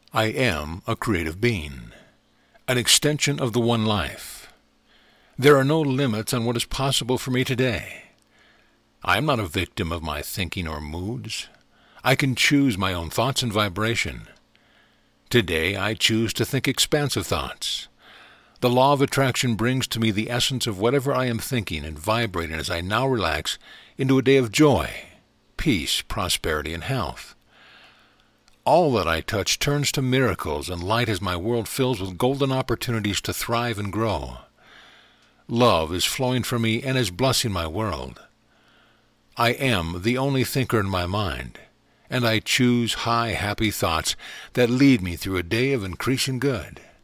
I am a creative being, an extension of the One Life. There are no limits on what is possible for me today. I am not a victim of my thinking or moods. I can choose my own thoughts and vibration. Today I choose to think expansive thoughts. The law of attraction brings to me the essence of whatever I am thinking and vibrating as I now relax into a day of joy, peace, prosperity, and health. All that I touch turns to miracles and light as my world fills with golden opportunities to thrive and grow. Love is flowing from me and is blessing my world. I am the only thinker in my mind, and I choose high, happy thoughts that lead me through a day of increasing good.